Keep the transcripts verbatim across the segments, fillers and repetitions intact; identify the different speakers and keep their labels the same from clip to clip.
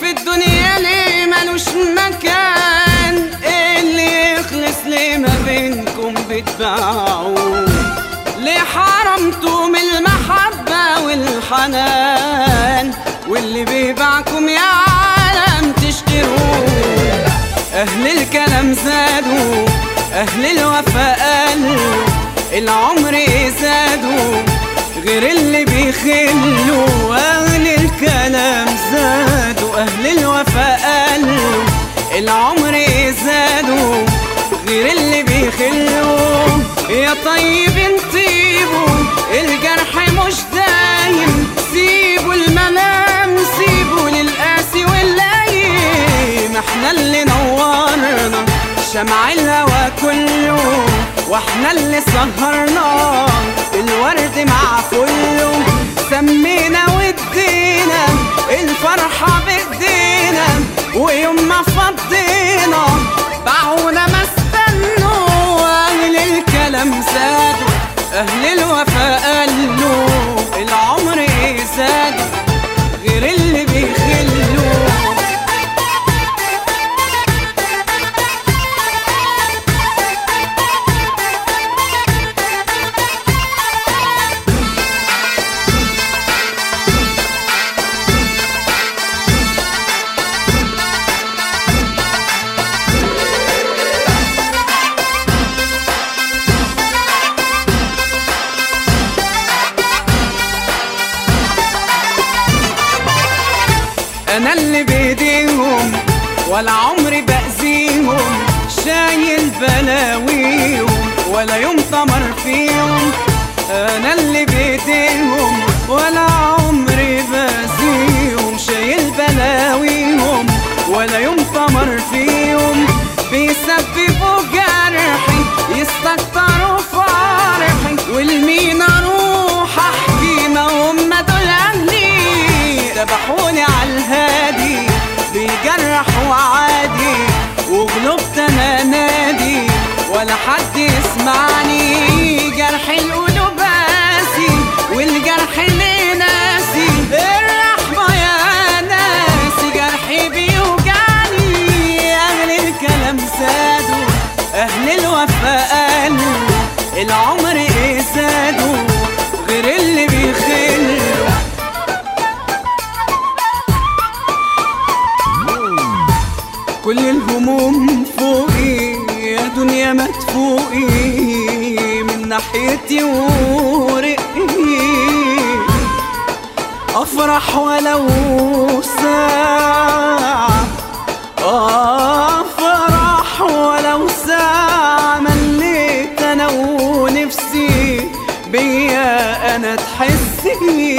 Speaker 1: في الدنيا ليه ملوش مكان؟ اللي يخلص ليه ما بينكم بتباعوا؟ ليه حرمتم المحبة والحنان؟ واللي بيباعكم يا عالم تشتروه. أهل الكلام زادوا، أهل الوفاء قالوا، العمر زادوا غير اللي بيخلوا. أهل الكلام زادوا، أهل الوفاء قالوا، العمر زادوا غير اللي بيخلوا. يا طيبين طيبوا، الجرح مش دايم، سيبوا الملام سيبوا للقاسي واللايم. احنا اللي نورنا شمع الهوى كله، واحنا اللي سهرنا الورد مع فله. سمينا ودينا الفرحة بايدينا، ويوم ما فضينا باعونا ما استنوا. أهل الكلام زادوا، أهل الوفاء قالوا، العمر زادوا غير اللي بيخلوا. أنا اللي بيديهم ولا عمري بأذيهم، شايل بلاويهم ولا يوم طمر فيهم. أنا اللي بيديهم ولا عمري بأذيهم، شايل بلاويهم ولا يوم طمر فيهم. بيسببوا جرحي يستكتروا فرحي، والمين أروح أحكي ما هم دول أهلي. ذبحوني عالهادي بيجرحوا عادي، وغلبت انا نادي ولا حد يسمعني. جرح القلوب قاسي والجرح ليه ناسي، الرحمة يا ناسي جرحي بيوجعني. أهل الكلام زادوا، أهل الوفاء قالوا، العمر زادوا غير اللي بيخلوا. كل الهموم فوقي يا دنيا ما تفوقي من ناحيتي ورقي. افرح ولو ساعة، افرح ولو ساعة. مليت انا ونفسي بيا انا تحسي.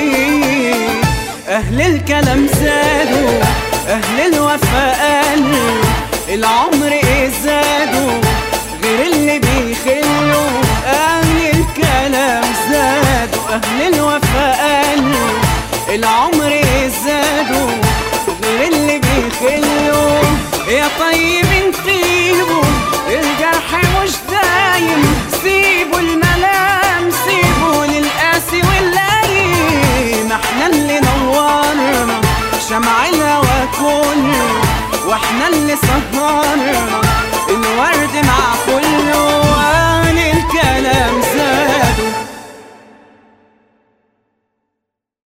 Speaker 1: اهل الكلام زادوا، أهل الوفاء قالوا، العمر زادوا غير اللي بيخلوا. أهل الكلام زادوا، أهل الوفاء قالوا، العمر زادوا غير اللي بيخلوا. يا طيبين طيبوا، الجرح مش دايم، سيبوا الملام سيبوا للقاسي واللايم. احنا اللي نورنا شمع الهوى كله، واحنا اللي سهرنا